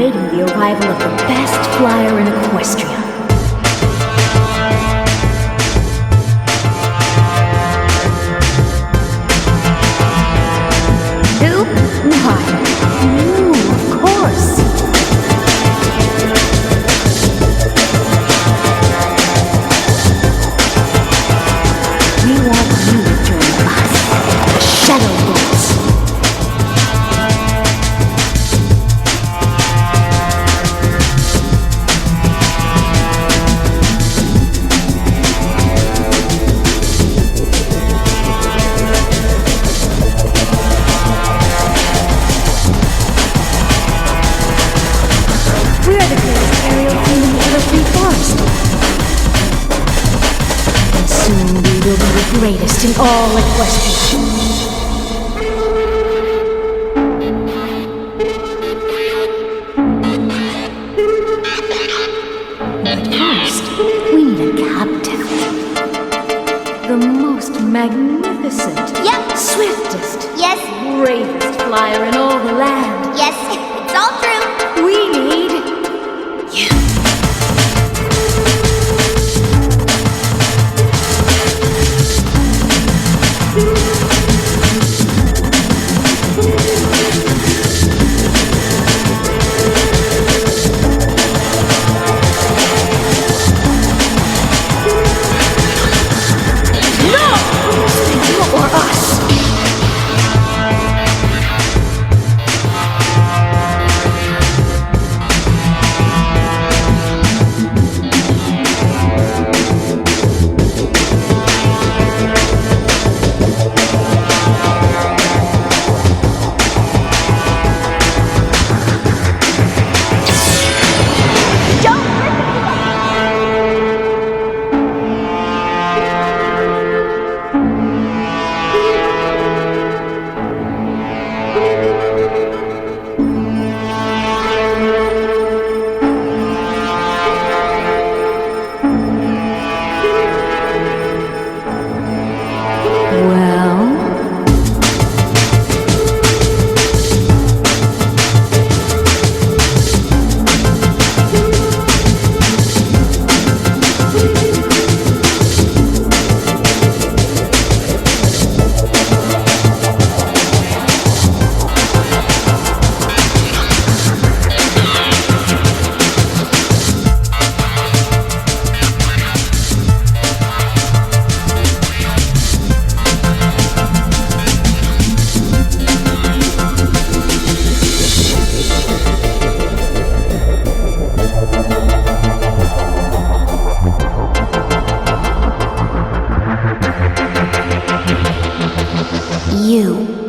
awaiting the arrival of the best flyer in Equestria. Who? Why, you, of course. We want you to join us, the Shadow Bolts. We're the greatest aerial team in the Everfree Forest. And soon we will be the greatest in all Equestria. But first, we need a captain. The most magnificent, swiftest, bravest flyer in all the land. Yes, it's all true. We need you. No! Or us. You